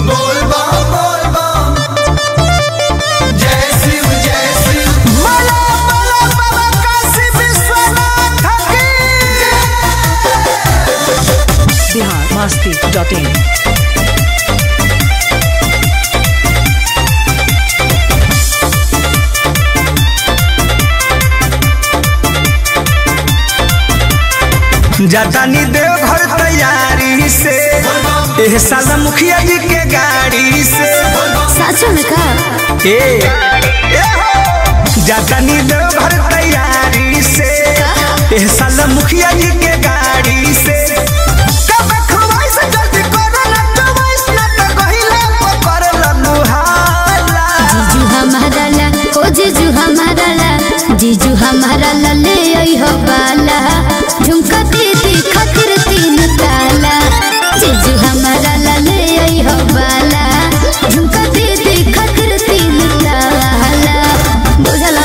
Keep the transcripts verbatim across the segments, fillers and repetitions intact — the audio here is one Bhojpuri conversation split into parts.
बोल बम बोल बम जय शिव जय शिव मला मला बाबा काशी विश्वनाथ की बिहार मस्ती डॉट इन। जातानी देवघर तैयारी से एह साल मुखिया जी के गाड़ी से सच में का ए, ए हो। जातानी देवघर तैयारी से एह साल मुखिया जी के गाड़ी से कब खवाई से जल्दी करो ना तो वैस ना तो कहिले पकड़ लनु हाला। जीजू हमारा ला ओ जीजू हमारा ला जीजू हमारा ला ले आई हो बाला झुमका दीदी खातिर तीन ताला जीजू हमारा ला ले आई हो बाला झुमका दीदी खातिर तीन ताला बुझला।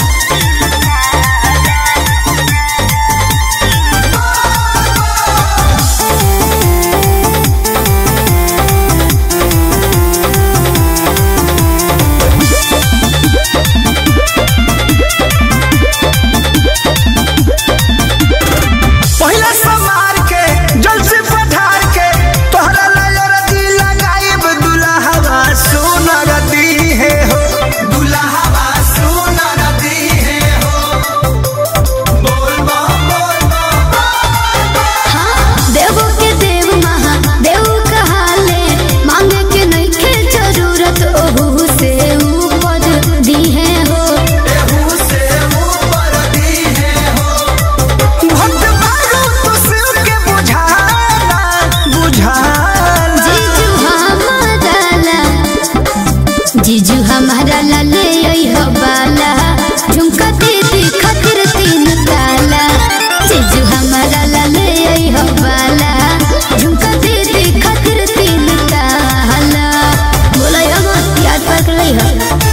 पहिला समार के जल से पठार के तोहरा लायर दी लगाइब दुल्हवा सोनर दी है हो दुल्हवा सोनर दी है हो बोल बम बोल बम हाँ देवो के देव महा देव कहाले मांगे के नहीं के जरूरत ओहू से ऊपर दी है हो एहू से ऊपर दी है हो भक्त बारू तो शिव के बुझाला बुझाला। जीजू हमारा ला जीजू हमारा ला ले आई हो बाला झुमका दीदी खातिर तीन ताला जीजू हमारा ला ले आई हो बाला झुमका दीदी खातिर तीन ताला बोला हम याद पर कर ली हो।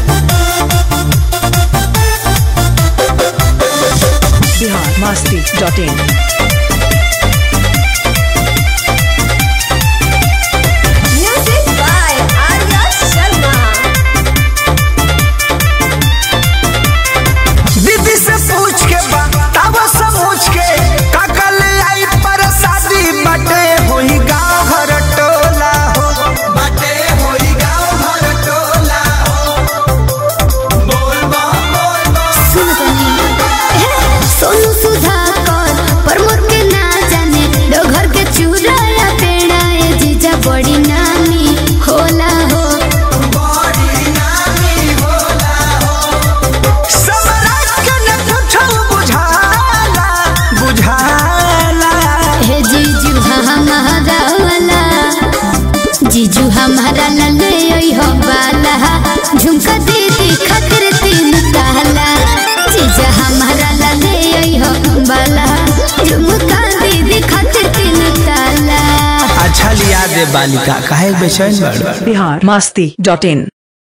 Bihar Masti dot in. Music by Arya Sharma. दीदी से पूछ के बताव समझ के काका ले आई पर शादी बटे होई गाँव घर टोला हो बटे होई गाँव भर टोला हो बोल बम बोल बम सुन तनी सोनू सुधाकर प्रमोद के ना जाने दो घर के चूड़ा या पेड़ा ए जीजा बड़ी नामी होला हो बड़ी नामी होला हो समराज के न पूछो बुझाला बुझाला। हे जीजू हमारा वाला जीजू हमारा ला ले आई हो बाला झुमका दीदी खातिर तीन ताला जीजा हमारा ला ले आई हो बाला झुमका दीदी खातिर तीन ताला। अच्छा लिया दे बालिका काहे बेचैन बड़। बिहार मस्ती डॉट इन।